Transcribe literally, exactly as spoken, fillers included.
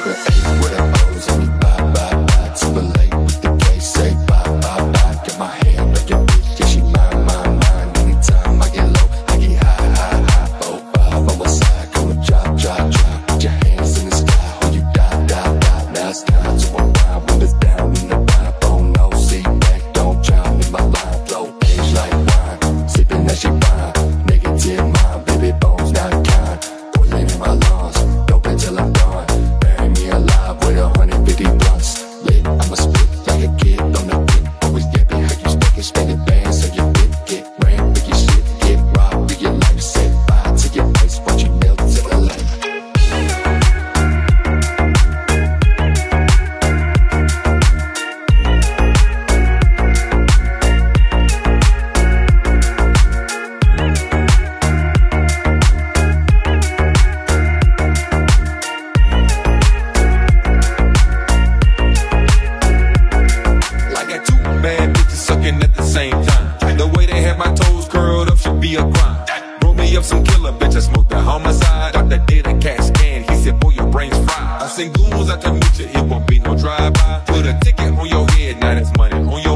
be a grind. Roll me up some killer, bitch, I smoke the homicide. Doctor did a CAT scan, he said, boy, your brain's fried. I send goons out to meet you, it won't be no drive-by. Put a ticket on your head, now that's money on your